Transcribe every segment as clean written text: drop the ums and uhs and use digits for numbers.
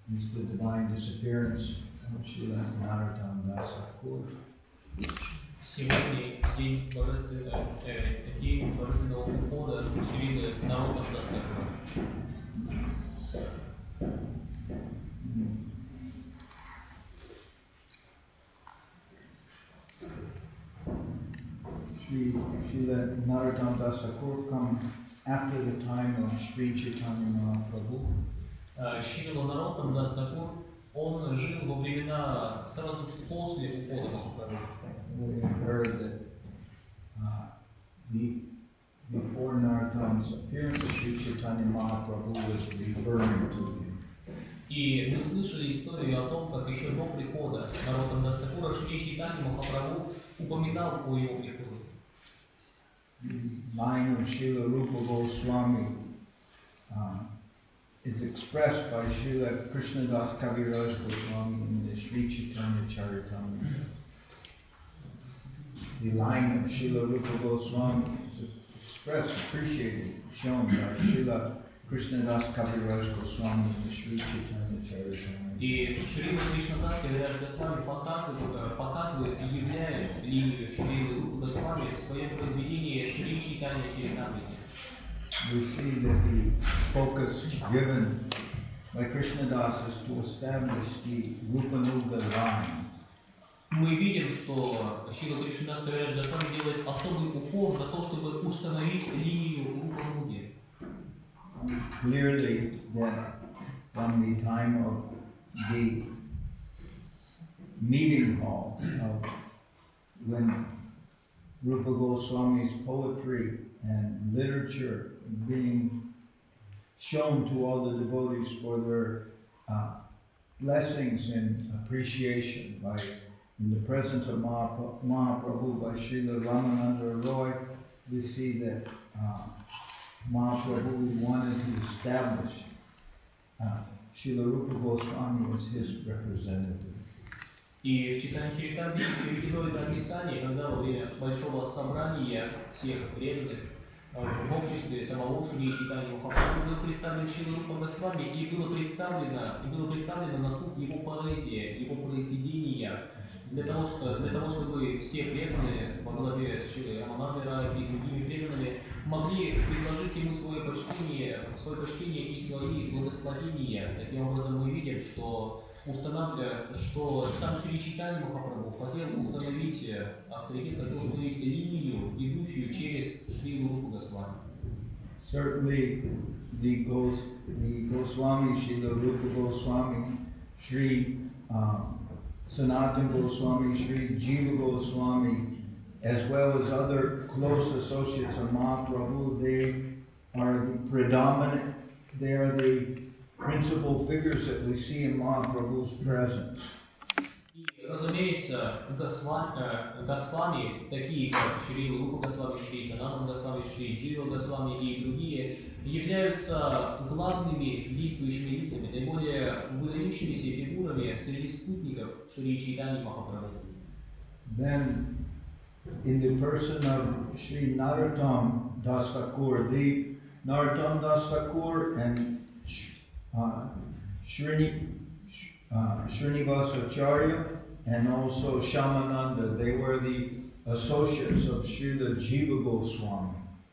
is the divine disappearance of Srila Narottam Das Thakur. Сегодня день божественного ухода Шрилы Нароттам Дас Такура. Srila Narottam Das Thakur come after the time of Sri Chaitanya Mahaprabhu. Шрила Нароттам Дас Такур, он жил во времена сразу после ухода Махапрабху. We heard that before Narottam's appearance, Sri Chaitanya Mahaprabhu was referring to him. И мы слышали историю о том, как еще до прихода Нароттам Дас Такура Шри Чайтанья Махапрабху упоминал о его приходе. The line of Srila Rupa Goswami is expressed by Srila Krishnadas Kaviraj Goswami in the Sri Chaitanya Charitamrita. The line of Srila Rupa Goswami is expressed, appreciated, shown by Srila Krishnadas Kaviraj Goswami in the Sri Chaitanya Charitamrita. И Шрила Кришнадас Кавираж Госвами показывает и являет линию Шрилы Рупы Госвами в своем произведении Шри Чайтанья Чаритамрите. We see that the focus given by Krishnadas is to establish the Rupanuga line. Мы видим, что Шрила Кришнадас Кавираж Госвами делает особый упор на то, чтобы установить линию Рупануги. Clearly that from the time of the meeting hall of when Rupa Goswami's poetry and literature being shown to all the devotees for their blessings and appreciation in the presence of Mahaprabhu by Srila Ramananda Roy, we see that Mahaprabhu wanted to establish Srila Rupa Goswami as his representative. И в Чайтанья Чаритамрите приведено это описание, когда во время большого собрания всех преданных в обществе самого Шри Чайтаньи Махапрабху был представлен Шрила Рупа Госвами и было представлено на суд его поэзия, его произведения, для того, чтобы все преданные во главе с Шрилой Раманандой и другими преданными могли предложить ему свое почтение и свои благосклонения. Таким образом мы видим, что сам Шри Чайтанья Махапрабху хотел установить линию, идущую через Шрилу Рупу Госвами. Certainly, the Goswami, Srila Rupa Goswami, Sri Sanatana Goswami, Sri Jiva Goswami, as well as other close associates of Mahaprabhu, they are the principal figures that we see in Mahaprabhu's presence. И, разумеется, Госвами, такие как Шрила Рупа Госвами, Шри Санатана Госвами, Шри Джива Госвами и другие, являются главными действующими лицами, наиболее выдающимися фигурами среди спутников Шри Чайтаньи Махапрабху. Then, in the person of Sri Narottam Das Thakur, the Narottam Das Thakur and Srinivasacharya and also Shamananda, they were the associates of Srila Jiva Goswami.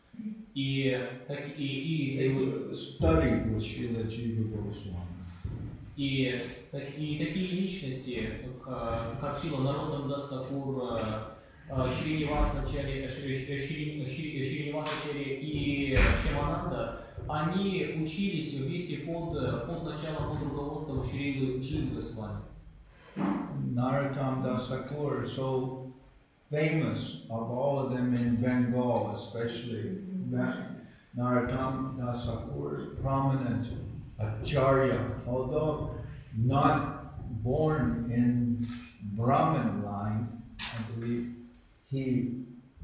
They studied with Srila Jiva Goswami. И такие личности, как Шрила Нароттам Дас Тхакур, Шринивасачарья и Шьямананда, они учились вместе под началом, под руководством Шрилы Дживы Госвами. Narottam Das Thakur is so famous of all of them in Bengal, especially. Narottam Das Thakur is prominent Acharya, although not born in Brahmin line, I believe he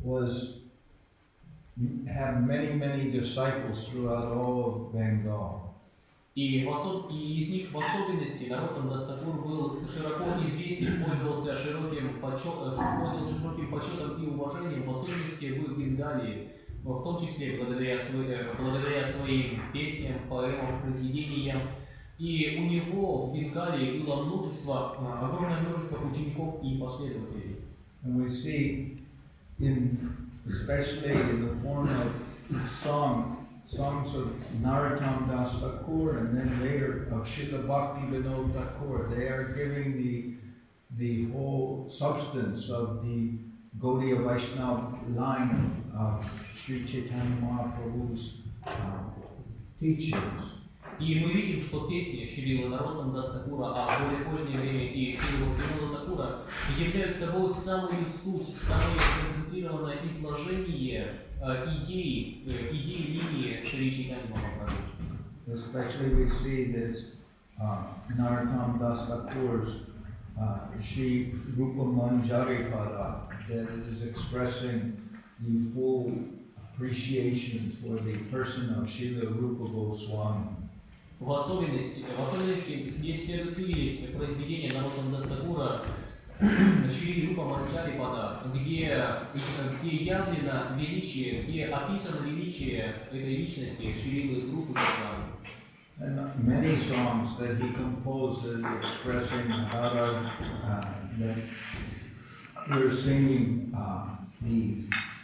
had many disciples throughout all of Bengal. И из них в особенности Нароттам Дас Тхакур был широко известен, пользовался широким почетом и уважением, в особенности в Бенгалии, в том числе благодаря своим песням, поэмам, произведениям. И у него в Бенгалии было огромное множество учеников и последователей. And we see, especially in the form of songs of Narottam Das Thakur and then later of Srila Bhakti Vinod Thakur, they are giving the whole substance of the Gaudiya Vaishnava line of Sri Chaitanya Mahaprabhu's teachings. И мы видим, что песни Шрилы Нароттам Дас Такура, а в более позднее время и Шрилы Бхактивинода Такура являют собой самую суть, самое концентрированное изложение идеи линии Шри Чайтаньи Махапрабху. Especially we see this Narottam Das Thakur's Shri Rupa Manjari Pada, that it is expressing the full appreciation for the person of Srila Rupa Goswami. В особенности здесь следует видеть произведение Нароттам Дас Такура Шри Рупа Манджари Пада, где явлено величие, где описано величие этой личности Шрилы Рупы Госвами. And many songs that he composed expressing that we're singing the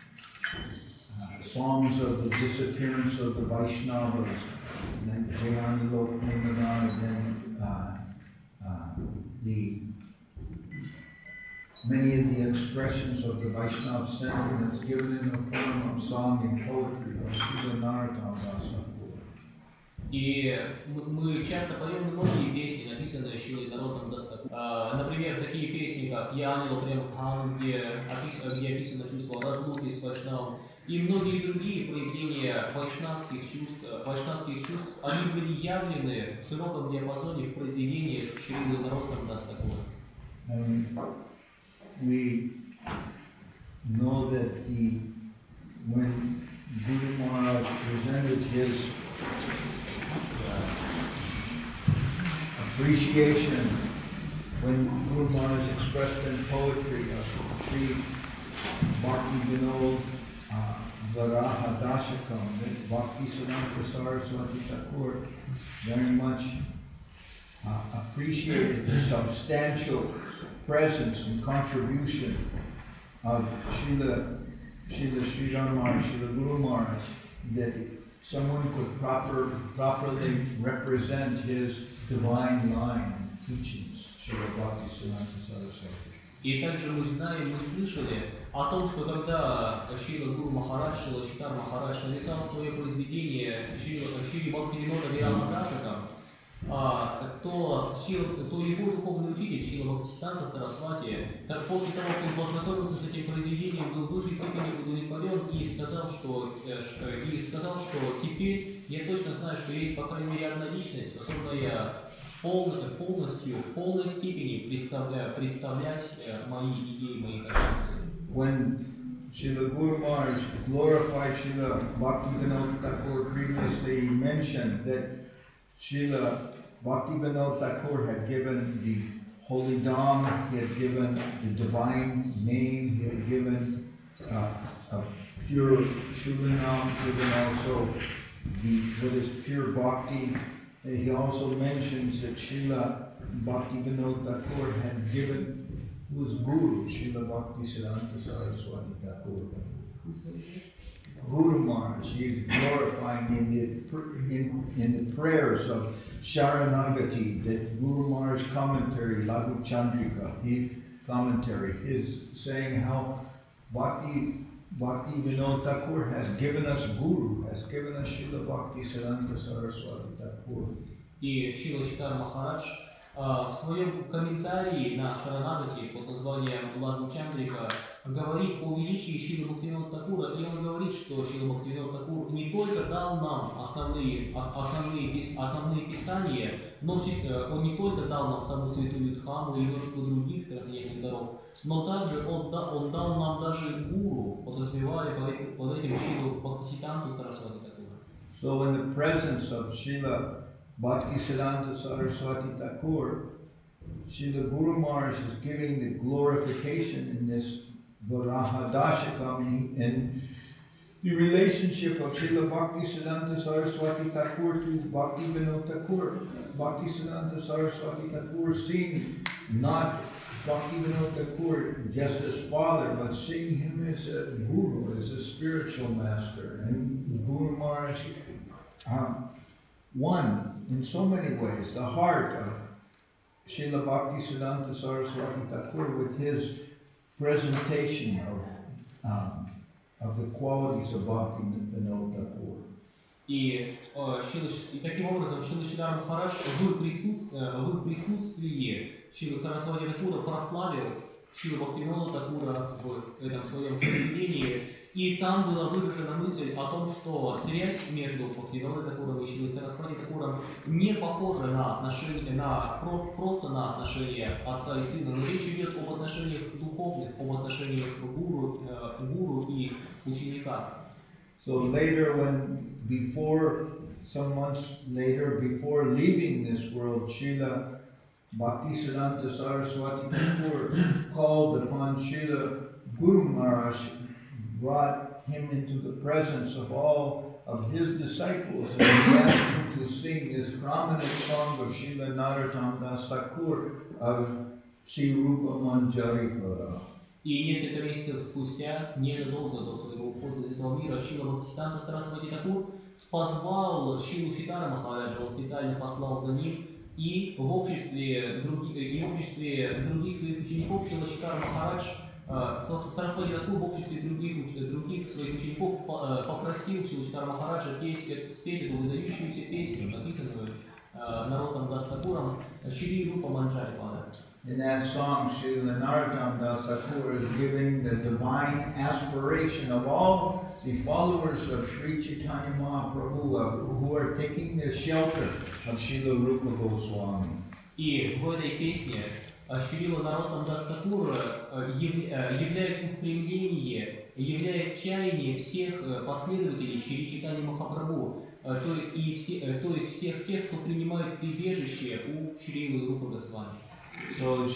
songs of the disappearance of the Vaishnavas, and then Jayani Loknemadan, and then many of the expressions of the Vaishnava sentiments given in the form of song and poetry by Srila Narottam Das Thakur. И мы часто поем многие песни, написанные Шрилой Нароттам Дас Такур. Например, такие песни, как «Я Анила Премадхан», где описано чувство разлуки с Вайшнавом, и многие другие проявления вайшнавских чувств, они были явлены в широком диапазоне в произведении Шрилы Нароттам Дас Такура. We know that when Guru Maharaj presented his appreciation, when Guru Maharaj expressed in poetry of Sri Bhakti Vinod Varaha Dashakam, that Bhakti Siddhanta Saraswati Thakur very much appreciated the substantial presence and contribution of Srila Sridhar Maharaj, Srila Guru Maharaj, that someone could properly represent his divine line and teachings, Srila Bhakti Siddhanta Saraswati. И также мы знаем, мы слышали о том, что когда Шрила Гуру Махарадж, Шрила Чайтанья Махарадж написал свое произведение Шри Бхактивинода Вирама Дашака, то его духовный учитель Шрила Бхактисиданта Сарасвати, после того, как он познакомился с этим произведением, был в высшей степени удовлетворен и сказал, что теперь я точно знаю, что есть, по крайней мере, одна личность, способная в полной степени представлять мои идеи, мои концепции. When Srila Guru Maharaj glorified Srila Bhaktivinoda Thakur, previously mentioned that Srila Bhaktivinoda Thakur had given the holy Dham, he had given the divine name, he had given a pure Shulanam, given also what is pure bhakti. He also mentions that Srila Bhaktivinoda Thakur had given, who was Guru, Srila Bhakti Siddhanta Saraswati Thakur. Guru Maharaj, he is glorifying in the prayers of Sharanagati, that Guru Maharaj's commentary, Laghu Chandrika, his saying how Bhakti Vinod Thakur has given us Guru, has given us Srila Bhakti Siddhanta Saraswati Thakur. И Шрила Чайтанья Махарадж в своем комментарии на Шаранагати под названием Ладху Чандрика говорит о величии Шрилы Бхактивинода Тхакура, и он говорит, что Шрила Бхактивинод Тхакур не только дал нам основные писания, но он не только дал нам саму святую Дхаму и множество других трансцендентных даров, но также он дал нам даже гуру, подразумевая под этим Шрилу Бхактисиддханту Сарасвати Тхакура. So in the presence of Srila Bhaktisiddhanta Saraswati Thakur, Srila Guru Maharaj is giving the glorification in this Varaha Dashakam, and the relationship of Srila Bhaktisiddhanta Saraswati Thakur to Bhaktivinoda Thakur. Bhaktisiddhanta Saraswati Thakur seeing not Bhaktivinoda Thakur just as father, but seeing him as a guru, as a spiritual master. And Guru Maharaj, one in so many ways, the heart of Srila Bhaktisiddhanta Saraswati Thakur with his presentation of the qualities of Bhaktivinoda Thakur. И таким образом Шрила Шридар Махарадж в их присутствии Шрила Сарасвати Такура прославил Шрила Бхактивинода Такура в этом своем произведении. И там была выражена мысль о том, что связь между Бхактивинодой Такуром и Шрилой Сарасвати Такуром не похожа на отношения, просто на отношения отца и сына, но речь идет об отношениях духовных, об отношениях гуру и ученика. So later, some months later, before leaving this world, Srila Bhaktisiddhanta Saraswati Thakur called upon Srila Guru Maharaj, brought him into the presence of all of his disciples, and he asked him to sing this prominent song of Srila Narottam Das Thakur of Sri Rupa Manjaripura. И несколько месяцев спустя, незадолго до своего ухода из этого мира, Шрила Бхактисиддханта Сарасвати Такур позвал Шрилу Шридара Махараджа, он специально послал за ним, и в обществе других своих учеников Шрила Шридара Махарадж, Сарасвати Такур в обществе других своих учеников попросил Шрилу Шридара Махараджа спеть эту выдающуюся песню, написанную Нароттам Дас Такуром, Шри Рупа Манджарипада. In that song, Srila Narottam Das Thakur is giving the divine aspiration of all the followers of Sri Chaitanya Mahaprabhu who are taking the shelter of Srila Rupa Goswami. И в этой песне Шрила Нароттам Дас Такур являет устремление, являет чаяние всех последователей Шри Чайтаньи Махапрабху, то есть всех тех, кто принимает прибежище у Шрилы Рупы Госвами. So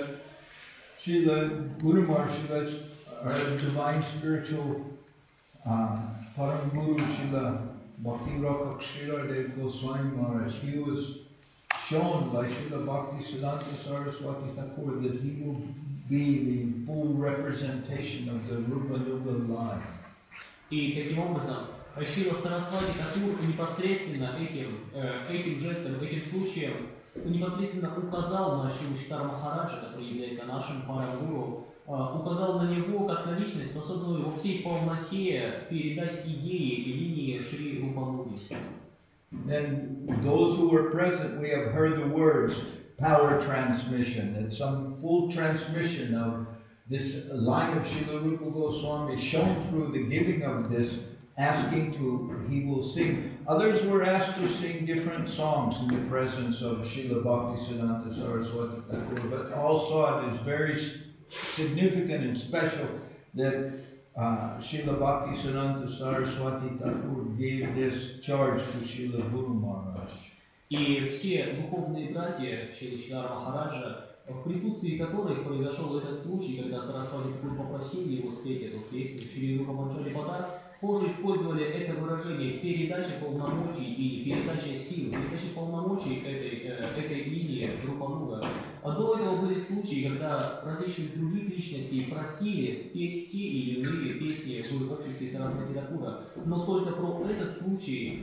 Srila Guru Maharaj, our divine spiritual Param Guru, Srila Bhakti Rakshak Srila Dev Goswami Maharaj, he was shown by Srila Bhaktisiddhanta Saraswati Thakur that he will be the full representation of the Rupa Nuga line. И таким образом Шрила Сарасвати Такур непосредственно этим жестом, этим случаем непосредственно указал на Шрилу Шридара Махараджа, который является нашим парагуру, указал на него как на личность, способную во всей полноте передать идеи и линии Шри Рупануги. And those who were present, we have heard the words power transmission, that some full transmission of this line of Srila Rupa Goswami shown through the giving of this, he will sing. Others were asked to sing different songs in the presence of Srila Bhaktisiddhanta Saraswati Thakur, but all saw it as very significant and special that Srila Bhaktisiddhanta Saraswati Thakur gave this charge to Srila Guru Maharaj. И все духовные братья Шрила Шридара Махараджа, в присутствии которых произошел этот случай, когда Сарасвати Такур попросил его спеть эту песню Шри Рупа Манджарипада, позже использовали это выражение передача полномочий или передача сил, передача полномочий этой линии Рупануга. А до этого были случаи, когда различных других личностей просили спеть те или иные песни в обществе Сарасвати Такура. Но только про этот случай,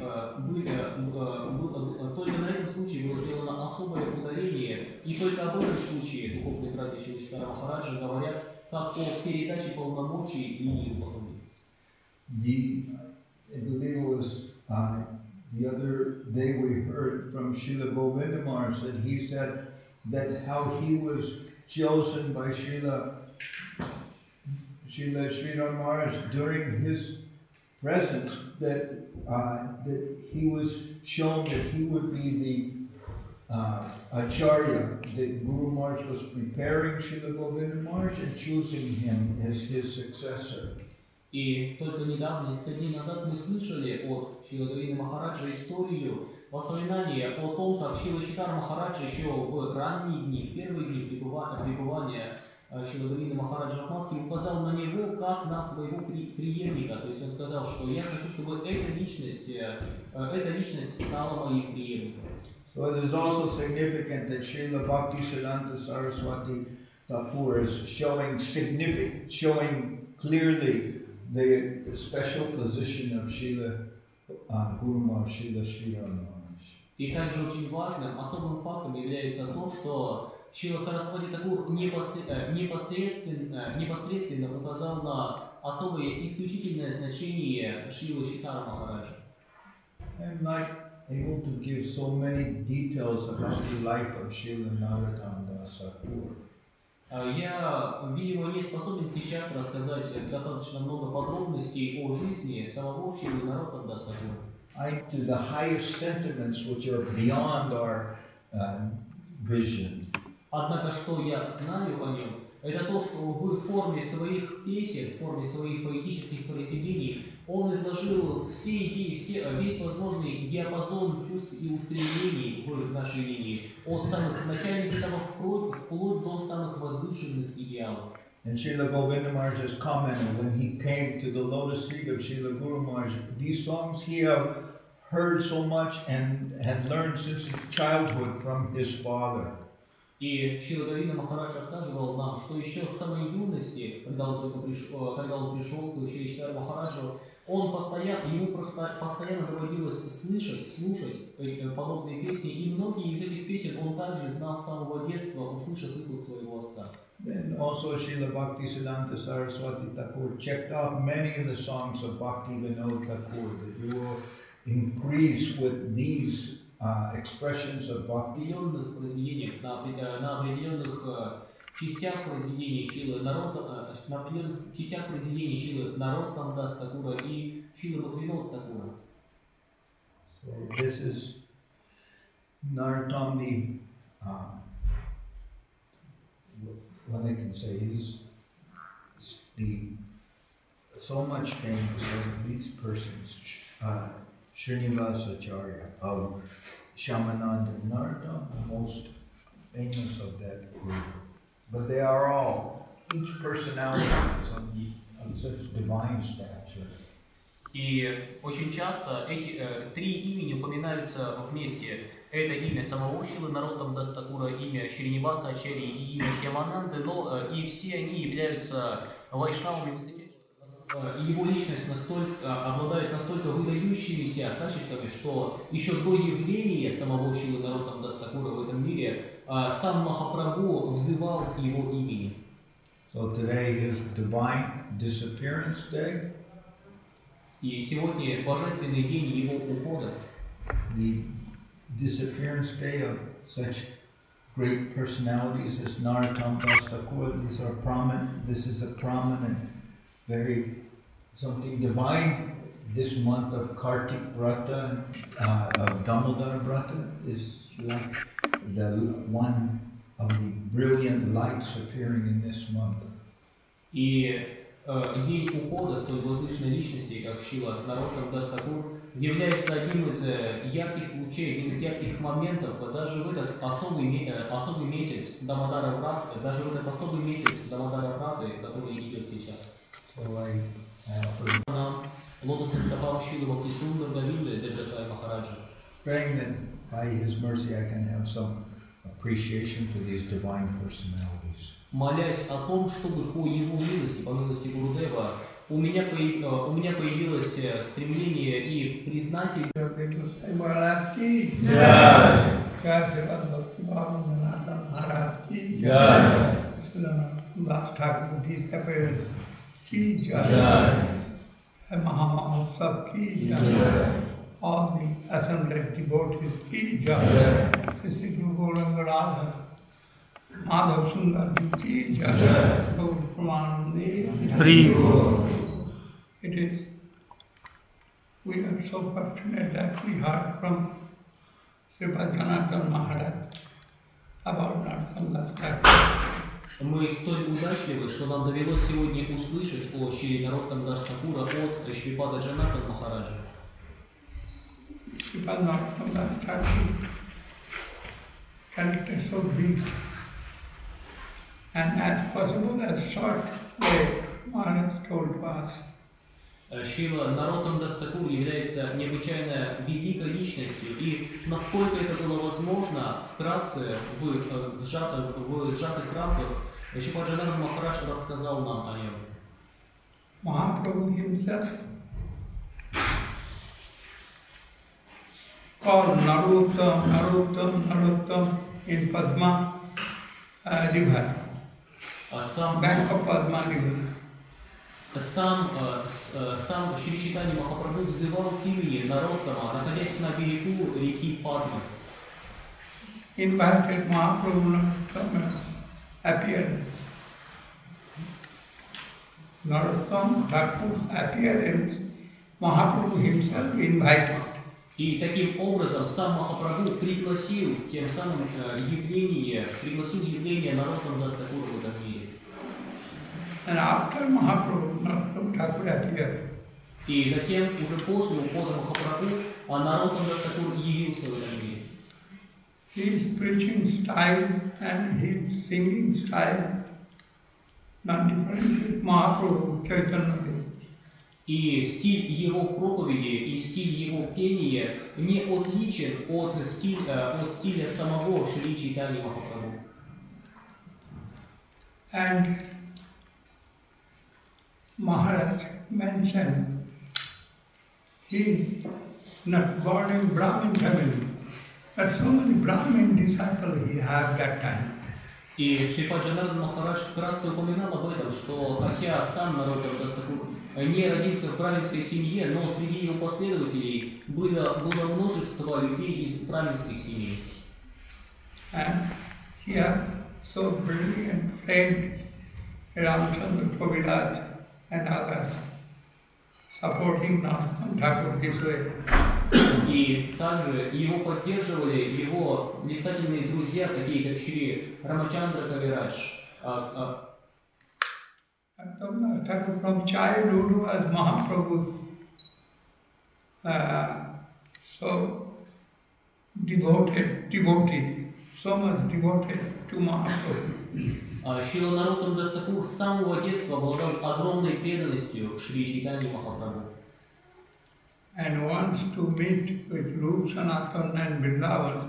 только на этом случае было сделано особое ударение, и только об этом случае духовные братья Шрила Шридара Махараджа говорят как о передаче полномочий линии Рупануги. I believe it was the other day we heard from Srila Govinda Maharaj that he said that how he was chosen by Srila Sridhar Maharaj during his presence, that he was shown that he would be the Acharya, that Guru Maharaj was preparing Srila Govinda Maharaj and choosing him as his successor. И только недавно, несколько дней назад, мы слышали от Шрила Говинда Махараджа историю, воспоминания о том, как Шрила Шридхар Махарадж еще в ранние дни, в первые дни пребывания Шрила Говинда Махараджа Махи указал на него как на своего преемника. То есть он сказал, что я хочу, чтобы эта личность стала моим преемником. So it is also significant that Srila Bhaktisiddhanta Saraswati Thakur is showing clearly the special position of Srila Guru Maharaj, Srila Sridhar Maharaj. И также очень важным, особым фактом является то, что Шрила Сарасвати Такур непосредственно указал на особое исключительное значение Шрилы Шридхара Махараджа. I'm not able to give so many details about the life of Srila Narottam Das Thakur. Я, видимо, не способен сейчас рассказать достаточно много подробностей о жизни самого Шрилы Нароттам Дас Такура. To the highest sentiments which are beyond our vision. Однако, что я знаю о нем, это то, что в форме своих песен, в форме своих поэтических произведений он изложил все идеи, весь возможный диапазон чувств и устремлений в нашей линии, от самых начальных этапов вплоть до самых возвышенных идеалов. And Srila Govinda Maharaj has commented when he came to the lotus feet of Srila Guru Maharaj, these songs he had heard so much and had learned since childhood from his father. И Шрила Говинда Махарадж рассказывал нам, что еще с самой юности, когда он пришел к Шри Шридхару Махараджу, ему постоянно доводилось слушать подобные песни, и многие из этих песен он также знал с самого детства, услышав их от своего отца. Then also Srila Bhaktisiddhanta Saraswati Thakur checked off many of the songs of Bhakti Vinod Thakur, that you will increase with these expressions of bhakti. На определенных частях произведений Шрилы Нароттам Дас Такура и Шрилы Бхактивинода Такура. So this is Narottam, what I can say is so much famous of these persons, Srinivasa Acharya of Shamananda, Narottam, the most famous of that group. But they are all, each personality is of such divine stature. И очень часто эти три имени упоминаются вместе. Это имя самого Шрилы Нароттам Дас Такура, имя Шриниваса Ачарьи и имя Шьямананды, но и все они являются вайшнавами высочайшего. Его личность обладает настолько выдающимися качествами, что еще до явления самого Шрилы Нароттам Дас Такура в этом мире сам Махапрабху взывал к его имени. So today is Divine Disappearance Day. И сегодня божественный день его ухода. The disappearance day of such great personalities as Narottam Das Thakur. This is a prominent, very something divine. This month of Kartik Vrata, of Damodar Vrata, is like the one of the brilliant lights appearing in this month. И день ухода столь возвышенной личности, как Шрила Нароттам Дас Такур, является одним из ярких лучей, одним из ярких моментов даже в этот особый месяц Дамодара Враты, который идет сейчас. Нам лотосным стопам Шрилы Бхактисундар Говинды Девдасая Махараджа. Praying that by His mercy I can have some appreciation for these divine personalities. Молясь о том, чтобы по его милости, по милости Гурудева, у меня появилось стремление и признать all the assembled devotees ki jai, Sri Guru Gauranga Radha, Madhav Sundar ki jai, Gaur Pramanande. We are so fortunate that we heard from Sripad Janardhan Maharaj about Narottam Das Thakur. Мы столь удачливы, что нам довелось сегодня услышать о Шри Нароттам Дас Такура от Шрипада Джанардхана Махараджа. Sripad Narottama Das Thakur character so big And as possible as short way, Maharaj told us. Шрила Нароттам Дас Такур является необычайно великой личностью, и насколько это было возможно, вкратце, в сжатых рамках, Шрила Джанардан Махарадж рассказал нам о нем. Mahaprabhu himself called Narottam in Padma river, bank of Padma river. Сам Шри Чайтанья Махапрабху взывал к имени Нароттама, находясь на берегу реки Падма. Invited Mahaprabhu Narottam appeared. Narottam Thakur appeared and Mahaprabhu himself invited. И таким образом сам Махапрабху пригласил явление Нароттам Дас Такура в этом мире. And after Mahaprabhu, Narottam Thakur appeared. И затем, уже после ухода Махапрабху, Нароттам Дас Такур явился в этом мире. His preaching style and his singing style not different with Mahaprabhu Chaitanya Dev. И стиль его проповеди и стиль его пения не отличен от стиля самого Шри Чайтаньи Махапрабху. And Maharaj mentioned he not born in Brahmin family, but so many Brahmin disciples he had that time. И Шрипад Джанардан Махарадж вкратце упоминал об этом, что хотя сам Нароттам Дас Такур не родился в браминской семье, но среди его последователей было множество людей из браминских семей. And he had so brilliant friend Ramchandra Kaviraj and others supporting Narottam Thakur this way. И также его поддерживали его блистательные друзья, такие как Шри Рамачандра Кавирадж. Narottam Thakur from childhood was Mahaprabhu so devotee, so much devoted to Mahaprabhu. Шрила Нароттам Дас Такур с самого детства обладал огромной преданностью Шри Чайтанье Махапрабху. And wants to meet with Rup Sanatan and Vrindavan.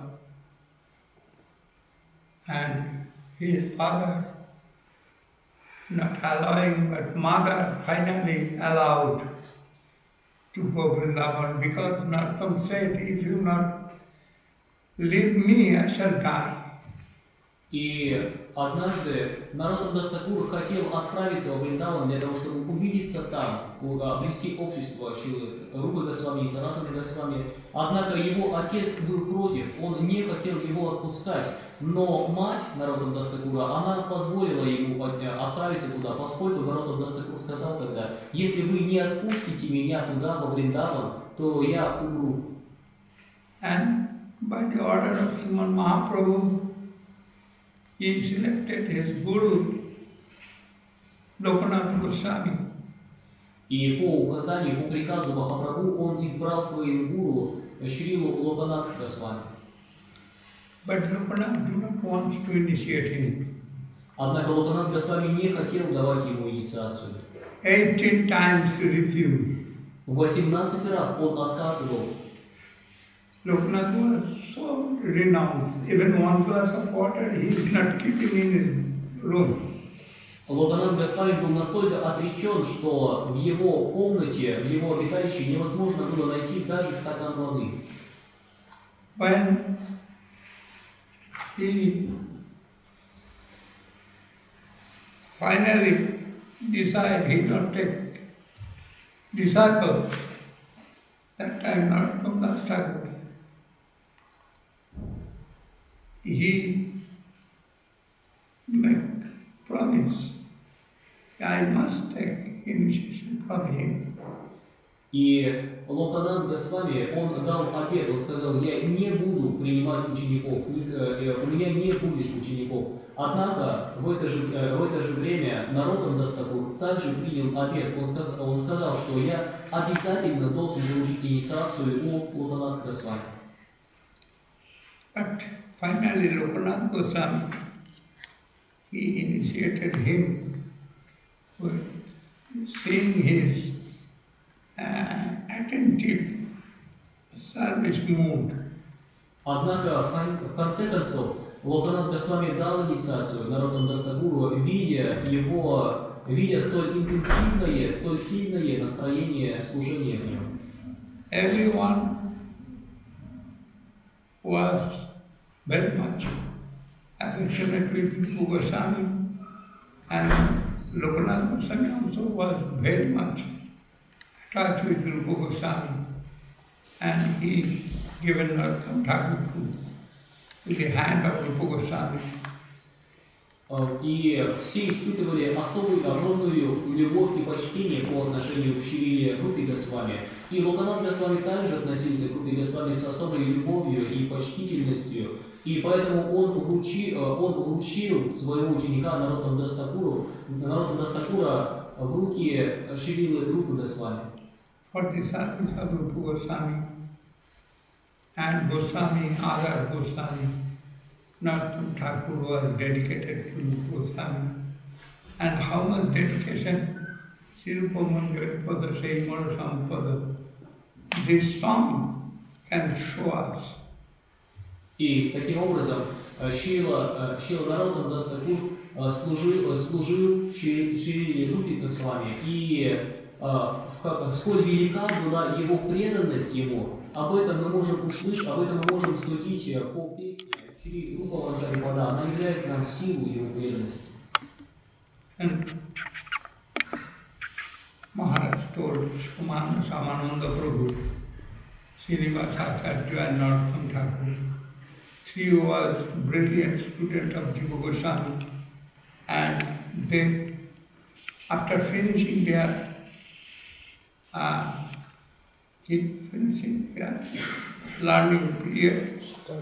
And his father not allowing, but mother finally allowed to go Vrindavan because Narottam said, if you not leave me, I shall die. И однажды Нароттам Дас Такур хотел отправиться во Вриндаван для того, чтобы увидеться там, обрести общество Рупы Госвами и Санатаны Госвами. Однако его отец был против, он не хотел его отпускать. Но мать Нароттам Дас Такура, она позволила ему отправиться туда, поскольку Нароттам Дас Такур сказал тогда: если вы не отпустите меня туда, во Вриндаван, то я умру. And by the order of Sriman Mahaprabhu, he selected his guru, Lokanath Goswami. И по указанию, по приказу Махапрабху, он избрал своим гуру Шрилу Локанатха Госвами. But Lokanath do not want to initiate him. Однако Локанатх Госвами не хотел давать ему инициацию. 18 times he refused. 18 раз он отказывал. Lokanath was so renounced. Even one glass of water he did not keep him in his room. Локанатх Госвами был настолько отречен, что в его комнате, в его обиталище невозможно было найти даже стакан воды. When he finally decided he not take disciples, that time not from the struggle, he make promise, I must take initiation from him. И Локанатх Госвами, он дал обет, он сказал: я не буду принимать учеников, у меня не будет учеников. Однако в это же время Нароттам Дас Такур также принял обет. Он сказал, что я обязательно должен получить инициацию у Локанатха Госвами. But finally Lokanath Goswami he initiated him with seeing his attentive service mood. Однако, в конце концов, Локанат Госвами дал инициацию Нароттам Дас Такуру, видя столь интенсивное, столь сильное настроение служения в нем. Everyone was very much affectionate with Rupa Goswami, and Lokanath Goswami also was very much attached with Rupa Goswami, and he given Narottama Thakur to the hand of Rupa Goswami. И все испытывали особую, огромную любовь и почтение по отношению к Шриле Рупи Госвами. И Локанат Госвами также относился к Рупи Госвами с особой любовью и почтительностью. И поэтому он вручил своего ученика Нароттама Дас Такура в руки Шрилы Рупи Госвами. For the service of Rupa Goswami and Goswami, other Goswami, Narottama Thakur was dedicated to Rupa Goswami. And how much dedication Sri Rupa Manjari Pada Sei Mara Sampada, this song can show us. И таким образом Шрила Нароттама Дас Такур служил Шриле Рупи Госвами, и сколь велика была его преданность ему, об этом мы можем услышать, об этом мы можем судить по песне Шри Рупа Манджари Пада. Она являет нам силу его преданности. And Maharaj told Samananda Prabhu, Srinivasa Acharya and Narottama Thakur, she was brilliant student of Jiva Goswami, and they, after finishing their learning period,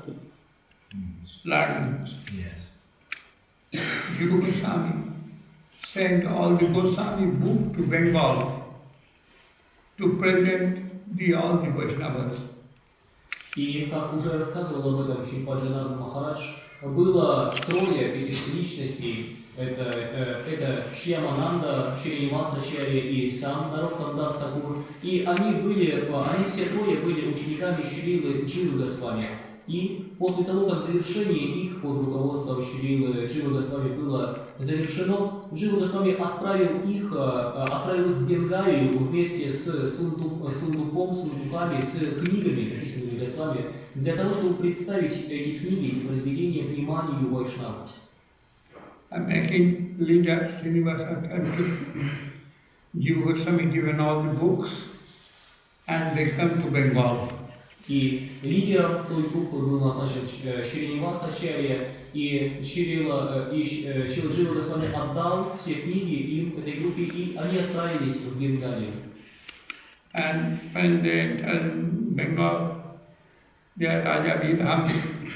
Jiva Goswami sent all the Goswami book to Bengal to present all the Vaishnavas. И, как уже рассказывал об этом Шримад Джанардан Махарадж, было трое этих личностей. Это Шьямананда, Шриниваса Ачарья и сам Нароттама Дас Такур. И они все трое были учениками Шрилы Дживы Госвами. И после того, как завершение их под руководством Шрилы Дживы Госвами было завершено, Джива Госвами отправил их в Бенгалию вместе с сундуками, с книгами, написанными Госвами, для того, чтобы представить эти книги и произведения вниманию вайшнавов. Making leader Srinivasa Acharya, Jiva Goswami given all the books, and they come to Bengal. И лидером той группы был назначен Шриниваса Ачарья, и Шрила Джива Госвами отдал все книги им, этой группе, и они отправились в Бенгалию. And when they entered Bengal, their Raja Vidham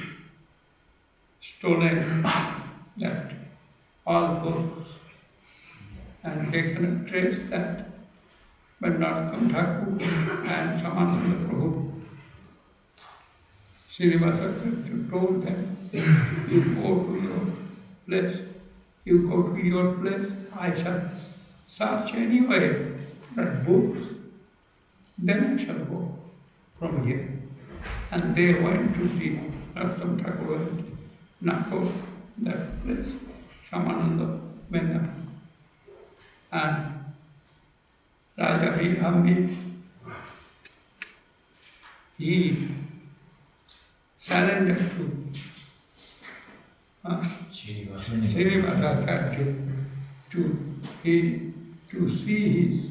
stolen that all books, and they cannot trace that, but Narottama Thakur and Samananda Prabhu, Srinivasa told them, you go to your place, I shall search anyway that books, then I shall go from here. And they went to see Narottama Thakur and Nako, that place, Samananda Vendana. And Raja Vidhambi, he surrendered to Srinivasa Acharya to see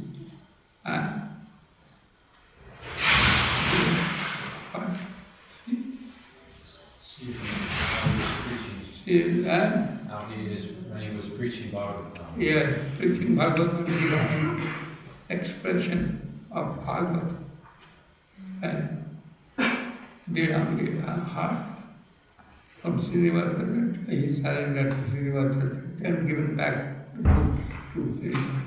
his How he is when he was preaching Bhagavatam. yes, preaching Bhagavatam, divine expression of Bhagavatam. And Vidhambi heart from Srinivasa, he surrendered to Srinivasa and given back the book to Srinivasa.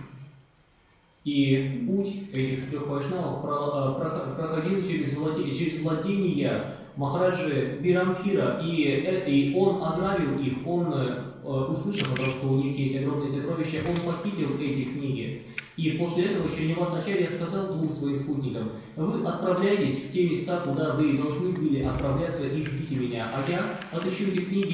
И путь этих трех вайшнавов проходил через владения Махараджи Бирамхира, и он ограбил их, он, услышав о том, что у них есть огромные сокровища, он похитил эти книги. И после этого Шринивасачарья сказал двум своим спутникам: вы отправляйтесь в те места, куда вы должны были отправляться, и ждите меня, а я отыщу эти книги,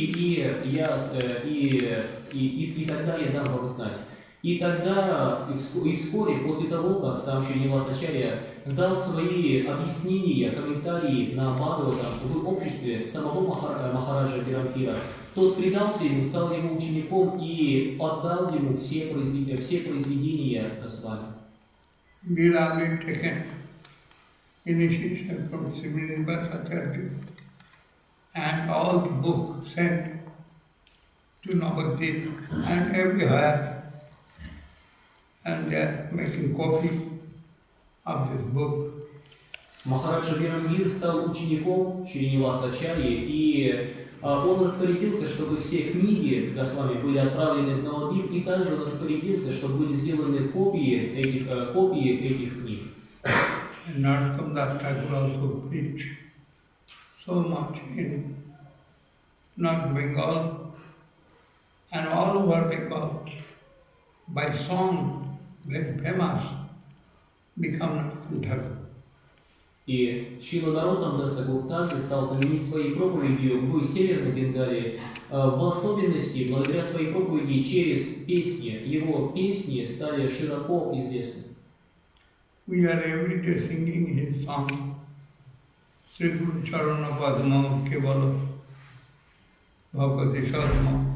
и тогда я дам вам знать. И тогда, и вскоре, после того, как сам Шринивасачарья дал свои объяснения, комментарии на Бхагаватам в обществе самого Махараджа Бирамхира, тот предался ему, стал его учеником и отдал ему все произведения с вами. Birali taken initiation from Srinivasacharya and all the books sent to Navadvip and everywhere, and they are making copy of this book. Махараджа Бирамхир стал учеником Шринивасачарьи, и он распорядился, чтобы все книги Госвами были отправлены в Навадвип, и также он распорядился, чтобы были сделаны копии этих книг. And Narottam Das Thakur also preached so much in North Bengal and all over Bengal by song, very famous, become Narottam Thakur. И Шрила Нароттам Дас Такур также стал знаменит своей проповедью в Северной Бенгалии, в особенности благодаря своей проповеди через песни. Его песни стали широко известны. We are every day singing his song, Sri Guru Charana Padma Kevala Bhagavati Sadma.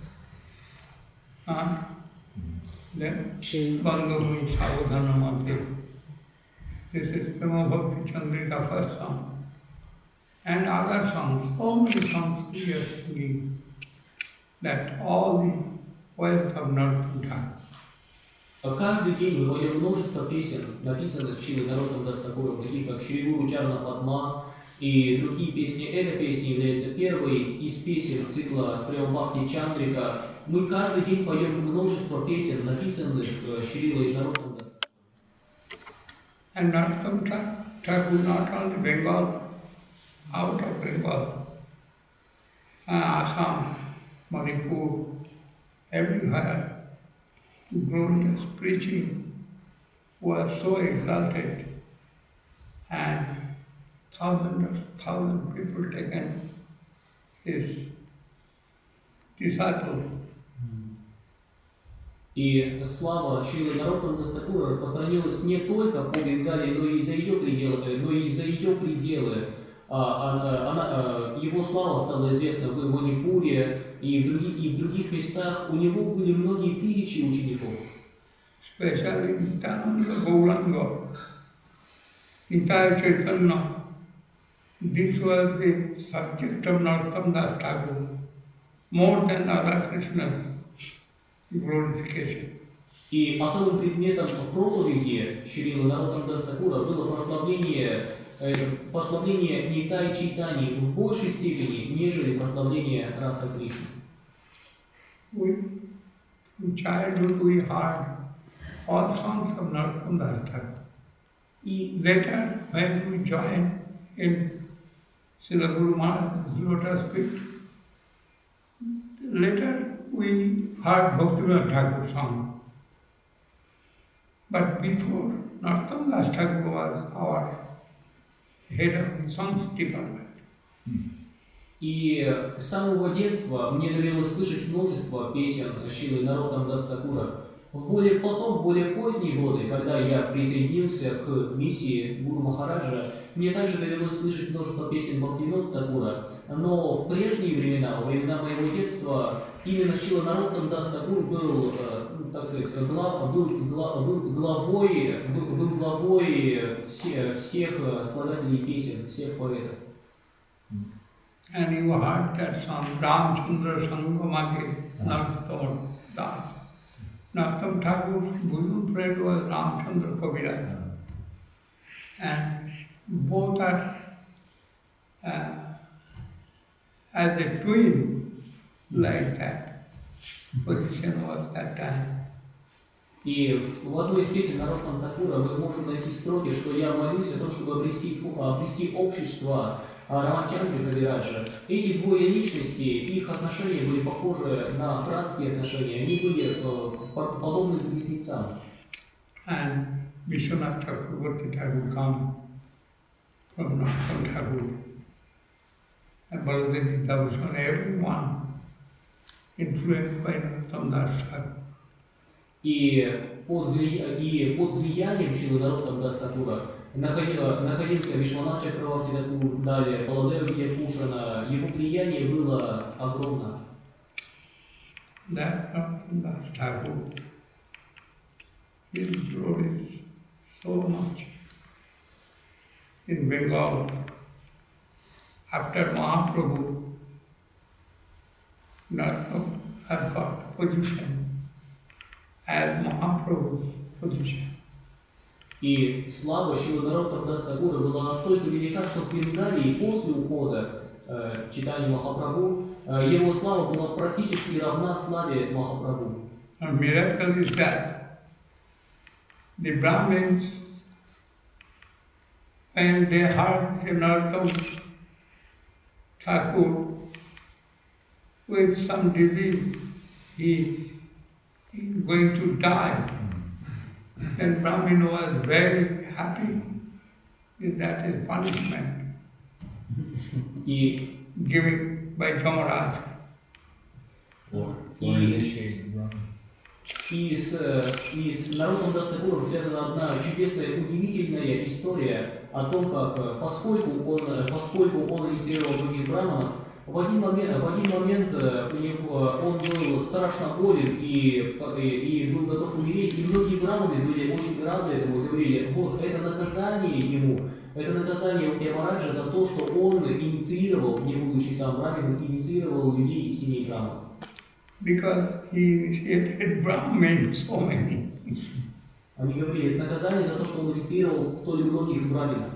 Then Bandhavani Savadhana Mate. This is Prema Bhakti Chandrika first song. And other songs, so many songs we are singing, that all the wealth of Narottam Thakur. Каждый день мы поем множество песен, написанных Шрилой Нароттам Дас Такуром, таких как Шри Гуру Чарана Падма и другие песни. Эта песня является первой из песен цикла Према Бхакти Чандрика. Мы каждый день поем множество песен, написанных Шрилой Нароттам Дас. And Narottam Thakur, not only Bengal, out of Bengal, Assam, Manipur, everywhere, glorious preaching was so exalted, and thousands people taken his disciples. И слава Шрилы Нароттам Дас Такура распространилась не только по Бенгалии, но и за ее пределы. Его слава стала известна в Манипуре и в других местах. У него были многие тысячи учеников. Especially Nityananda Gauranga, Nitya Chaitanya. This was the subject of Narottam Das Thakur, more than other Krishna's glorification. И особым предметом проповеди Шрилы Нароттам Дас Такура было прославление Нитай Чайтаньи в большей степени, нежели прославление Радха Кришны. In childhood we heard all songs of Narottam Das Thakur. И Later, when we joined in Srila Guru Maharaj's lotus feet, later we heard Bhaktivinoda Thakur song. But before, Narottam Das Thakur was our head of the songs department. И с самого детства мне довелось слышать множество песен Шрилы Нароттам Дас Такура. В более поздние годы, когда я присоединился к миссии Гуру Махараджа, мне также довелось слышать множество песен Бхактивинода Такура. Но в прежние времена, во времена моего детства, именно Шрила Нароттам Дас Такур был, так сказать, главой всех складателей песен, всех поэтов. And you heard that song, Ramchandra Sangamage Narottam Das. Narottam Thakur's bosom friend was Ramchandra Kaviraj. And both are as a twin, like that. Position was that time. И в одной из песен Нароттам Такура мы можем найти строки, что я молюсь о том, чтобы обрести общество Рамачандра и Кавираджа. Эти двое личностей, их отношения были похожи на братские отношения, они были подобны близнецам. And Vishwanath Chakravarti Thakur come from Narottam Thakur. And Baladev Dabhushan, everyone influenced by Narottam Das Thakur. И под влиянием Шрилы Нароттам Дас Такура находился Вишванат Чакраварти Такур, далее Баладева Видьябхушана. Его влияние было огромно. That Narottam Das Thakur, his glory so much. In Bengal, after Mahaprabhu, Narottam had got position as Mahaprabhu's position. И слава Шрилы Нароттам Дас Такура была настолько велика, что в Бенгалии после ухода Чайтаньи Махапрабху его слава была практически равна славе Махапрабху. A miracle is that the Brahmins, when they heard Narottam Thakur with some disease, he is going to die. Then Brahmin was very happy that is punishment И given by Jamaraj. For initiating Brahman. И с Нароттам Дас Такуром связана одна чудесная, удивительная история о том, как поскольку он инициировал других браманов, в один момент он был страшно болен и был готов умереть, и многие браманы были очень рады этому, говорили: вот это наказание ему, это наказание у Ямараджа за то, что он инициировал, не будучи сам брамином, инициировал людей из семей браманов. Because he initiated Brahmins, so many. Они говорили, это наказание за то, что он инициировал столь многих браминов.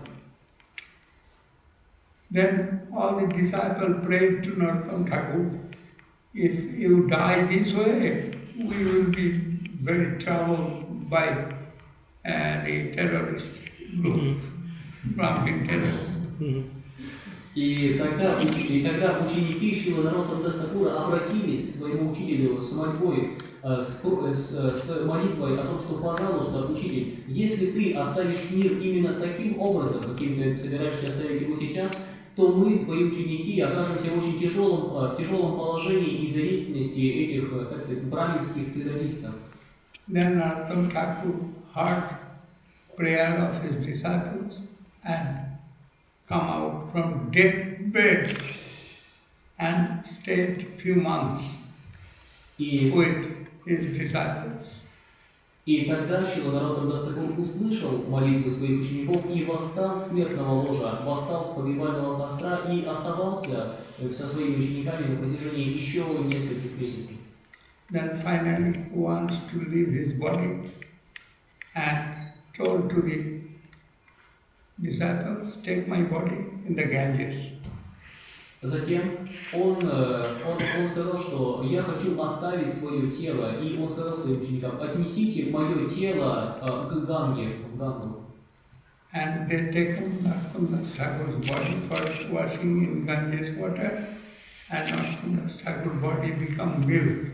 Then all the disciples prayed to Narottam Thakur, if you die this way, we will be very troubled by the terrorist group, Brahmin terrorists. И тогда ученики Шрилы Нароттам Дас Такура обратились к своему учителю с мольбой, с молитвой о том, что, пожалуйста, учитель, если ты оставишь мир именно таким образом, каким ты собираешься оставить его сейчас, то мы, твои ученики, окажемся в очень тяжелом положении из-за деятельности этих, так сказать, браминских террористов. Then Narottam Thakur heard prayer of his disciples and come out from deathbed and stayed few months with his disciples. И тогда Шрила Нароттам Дас Такур услышал молитвы своих учеников и восстал с смертного ложа, восстал с погребального костра и оставался со своими учениками на протяжении еще нескольких месяцев. Then finally wants to leave his body and told to the disciples, take my body in the Ganges. Затем он сказал, что я хочу оставить свое тело, и он сказал своим ученикам: отнесите мое тело к Ганге, в Гангу. And they taken Narottam Das Thakur's body for washing in Ganges water, and Narottam Das Thakur's body become milk.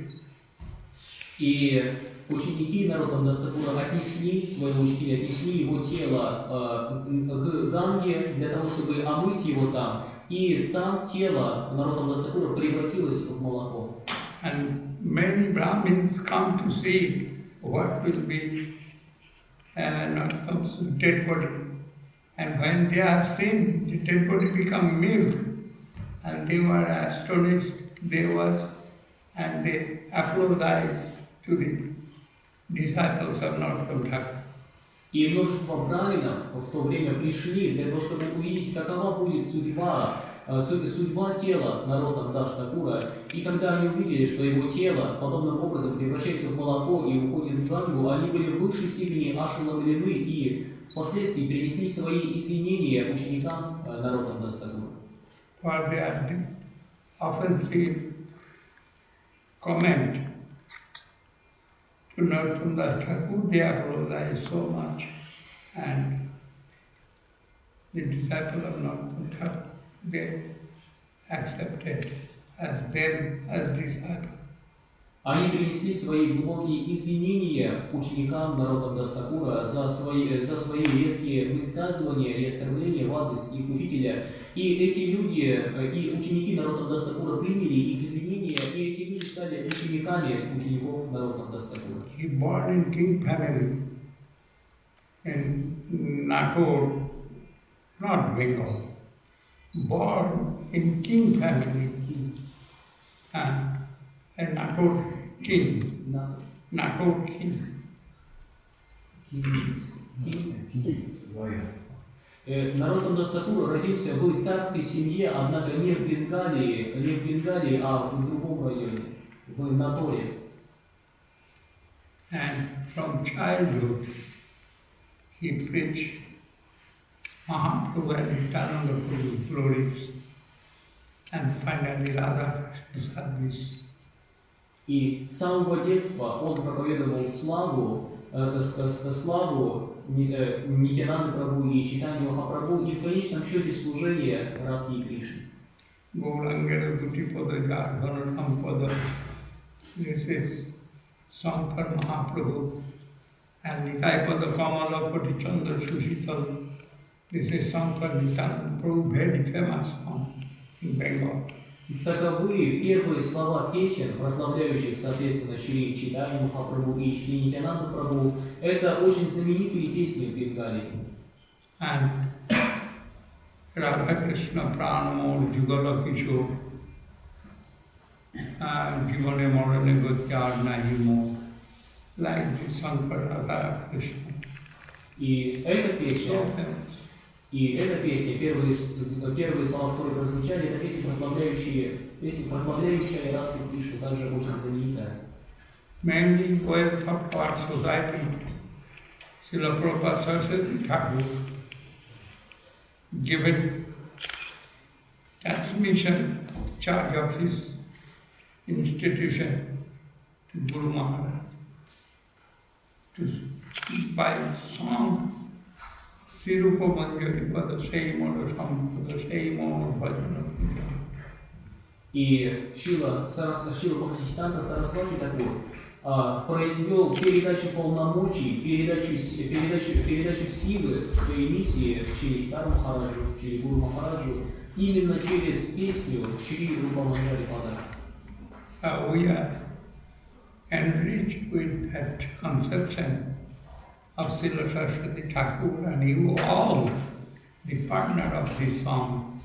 И ученики Нароттам Дас Такура отнесли своего учителя, отнесли его тело к Ганге для того, чтобы омыть его там. И там тело Нароттам Дас Такура превратилось в молоко. And many Brahmins come to see what will be Narottam's dead body. And when they have seen the dead body become milk, and they were astonished, and they applauded to the disciples of Narottam Thakur. И множество браминов в то время пришли для того, чтобы увидеть, какова будет судьба тела Нароттам Дас Такура. И когда они увидели, что его тело подобным образом превращается в молоко и уходит в Гангу, они были в высшей степени ошеломлены и впоследствии принесли свои извинения ученикам Нароттам Дас Такура. For their offensive comment to Narottam Das Thakur, they apologized so much, and the disciple of Narottam Thakur they accepted as them as disciples. Они принесли свои глубокие извинения ученикам Нароттамдас Такура за свои резкие высказывания и оскорбления в адрес их учителя. И эти люди, и ученики Нароттамдас Такура приняли их извинения, и эти люди стали учениками учеников Нароттамдас Такура. He born in king family in Nagpur, not Bengal. Born in king family, and Nagpur king, Nagpur king. Нароттамдас Такур родился в царской семье, однако не в Бенгалии, а в другом районе, в Наторе. And from childhood, he preached Mahaprabhu and Nityananda Prabhu's glories, and finally Radha Krishna's service. И с самого детства он проповедовал славу Нитянанды Прабху и Чайтанья Махапрабху, и в конечном счете служение Радхи и Кришны. Gaurangara Gutipada Jardhana Sampada. This is song for Mahaprabhu. And Nitaipada Kamala Patichandra Sushital. This is song for Nityananda Prabhu, very famous song in Bengal. Таковы первые слова песен, прославляющих, соответственно, Шри Чайтанью Махапрабху и Шри Нитянанду Прабху. Это очень знаменитые песни в Бенгалии. And Radha Krishna Pranamor Jugala Kishore Jivane Morane Gotyar Nahi Mo, like this song for Radha Krishna. И эта песня, первые слова, которые прозвучали, это песня, прославляющая Радху Кришну, также очень знаменитая. Mainly wealth of our society, Srila Prabhupada Saraswati Thakur given transmission charge of his institution to Guru Maharaj to by song Sirupa Manjari Pada Seimono Sampada Seimono Bhajana. И Шрила Бхактисиданта Сарасвати Такур произвел передачу полномочий, передачу силы своей миссии Шри Чайтанья Махараджу, Шри Гуру Махараджу, именно через песню Шри Рупа Манджари Пада. We are enriched with that conception of Srila Saraswati Thakur, and you all, the partner of this song,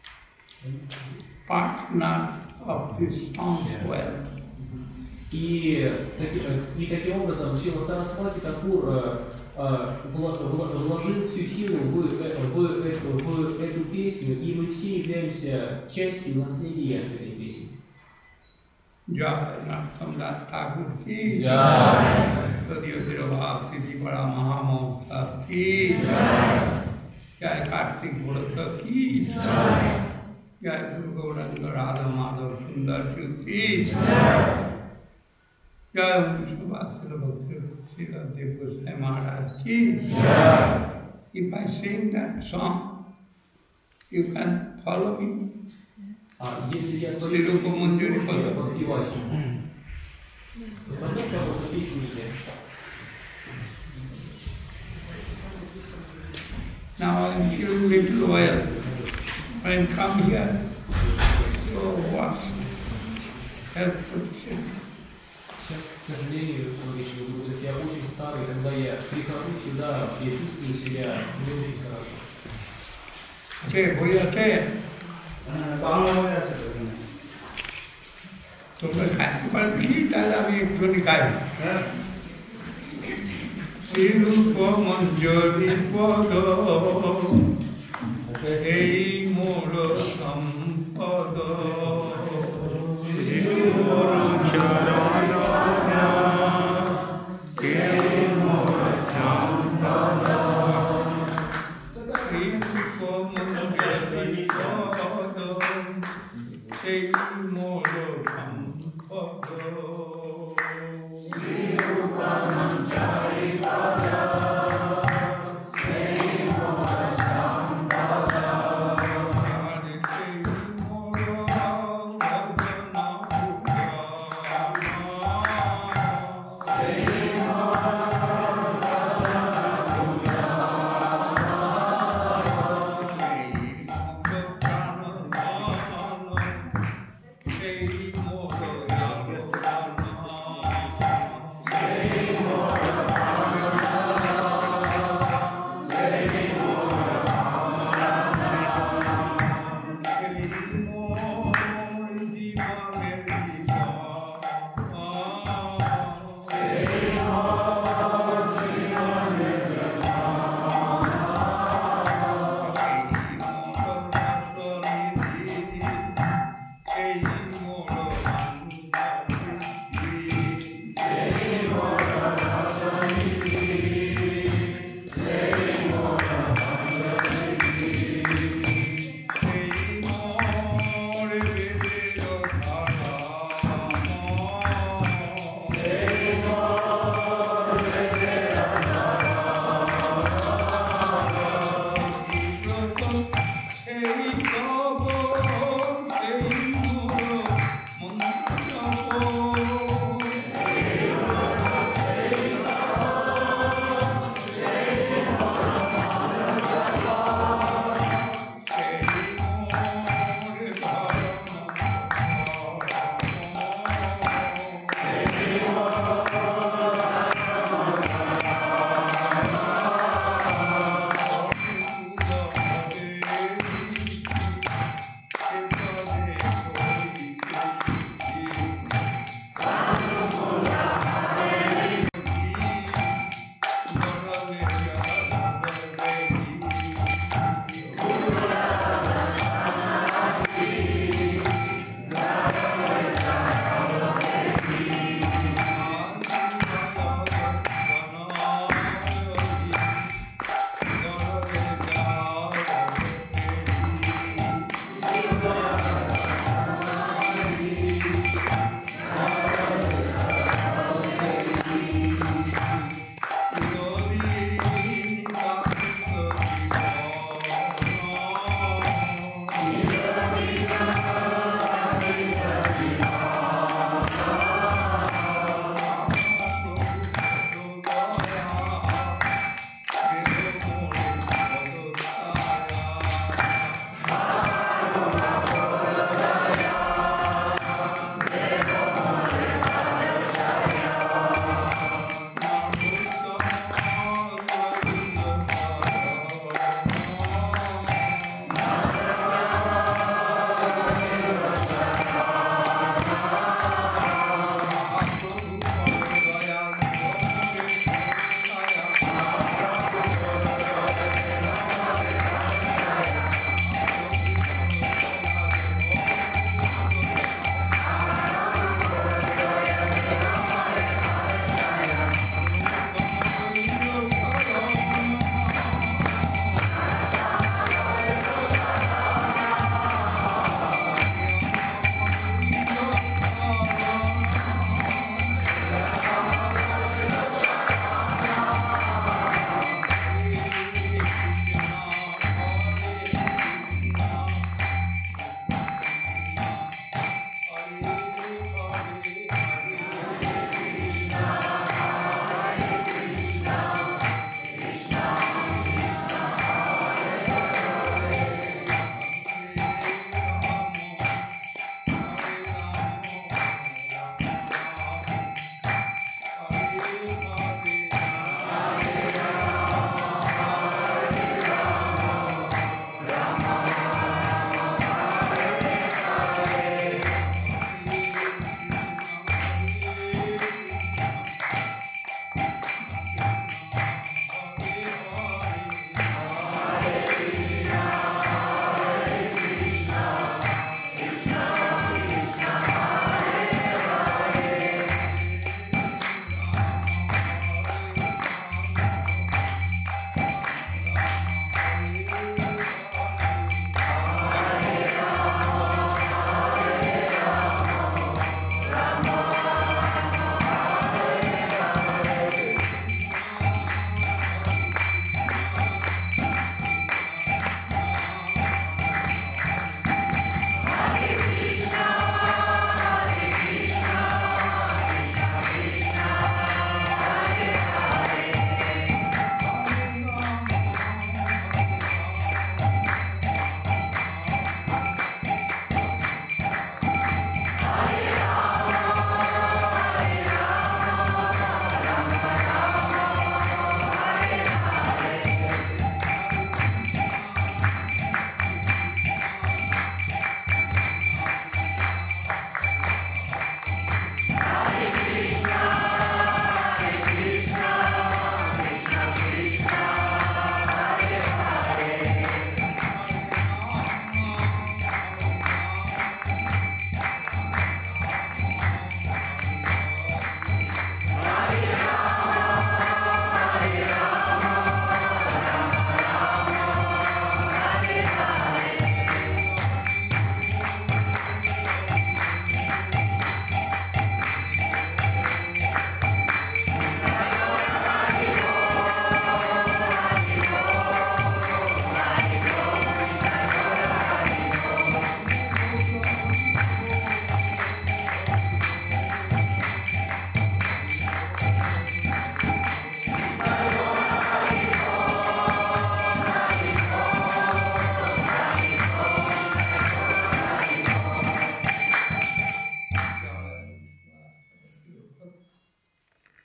partner of this song well. И таким образом Шрила Сарасвати Такур вложил всю силу в эту песню, и мы все являемся частью наследия этой песни. Jai Narottama Thakur ki Jai, Sadhyasira Bhakti Dipara Mahamokta ki Jai, Jai Kartik Bhurata ki Jai, Jai Gauranga Radha Madhav Sundar ki Jai, Jai Vishwabhasira Bhakti Srila Devgoswami Maharaj ki Jai. If I sing that song, you can follow me. Если я стою в подпеваю, поставь, пожалуйста, песенники. Now I'm feeling little well. When I come here, so what? Сейчас, к сожалению, я очень старый, когда я прихожу сюда, я чувствую себя не очень хорошо. তোমরা খাইতে পারবে কি? তাহলে আমি একটুখানি গাই। শ্রীরূপ মঞ্জরি পদ এই মোর সম্পদ, শ্রীরূপ চরণ এই মোর সম্পদ, শ্রীরূপ মঞ্জরি পদ এই মোর সম্পদ, শ্রীরূপ মঞ্জরি পদ এই মোর সম্পদ,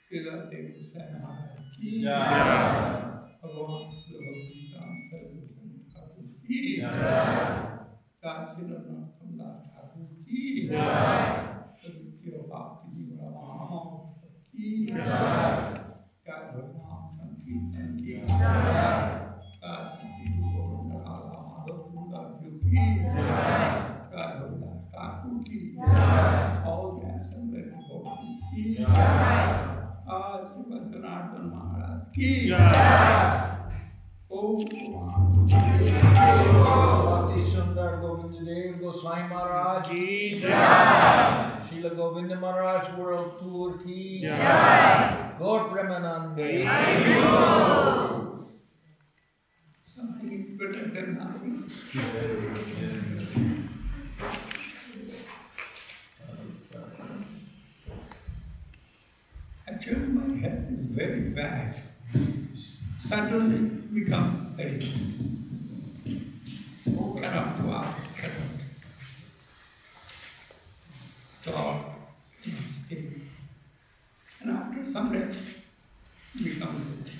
Srila Devi Maharaj ki Bhagavan Srila Thakur ki Kashi Narottam Das Thakur ki Sadhguru Bhakti Jiva Mahamaham ki Jai Bhagavan Sankirtan ki Kashi Guru Govinda Radha Madhav Sundar Ji ki Jai Bhagavan Thakur ki all the assembled devotees ki Srimad Janardhan Maharaj ki Bhakti Sundar Govinda Dev Goswami Maharaj ki Jai. Srila Govinda Maharaj World Tour ki Jai. Gaur Premanande. Something is better than nothing. Actually, my health is very bad. Suddenly become very cannot walk, cannot talk, and after some rest, become good.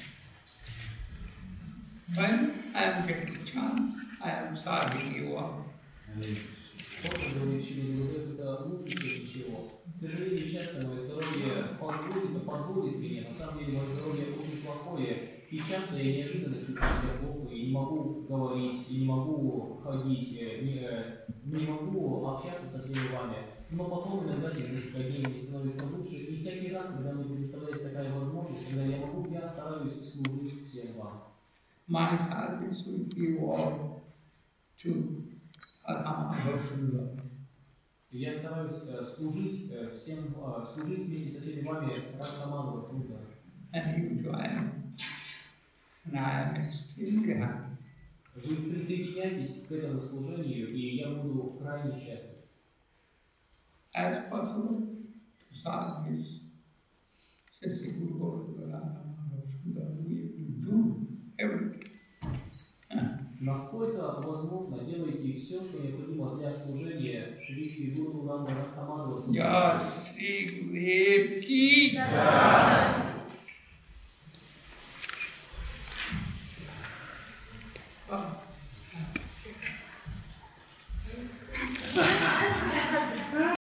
When I am getting chance, I am serving you all. Просто говорит через Гурдев, это лучше, чем ничего. К сожалению, часто мое здоровье подводит меня. На самом деле, мое здоровье очень плохое. И часто я неожиданно чувствую себя плохо, и не могу говорить, и не могу ходить, не могу общаться со всеми вами. Но потом иногда через несколько дней мне становится лучше. И всякий раз, когда мне предоставляется такая возможность, когда я могу, я стараюсь служить всем вам. My service with you all to Adhamma. Я стараюсь служить всем, служить вместе со всеми вами Радхаманова Сундара. And you join. And I am extremely happy. Вы присоединяйтесь к этому служению, и я буду крайне счастлив. As possible to serve this Sri Guru Govinda Radha Sundar, we will do everything. Насколько возможно, делайте все, что необходимо для служения Шри Шри Гуру Радхаманова Сундара. Jai Shri Gurudev ki Jai.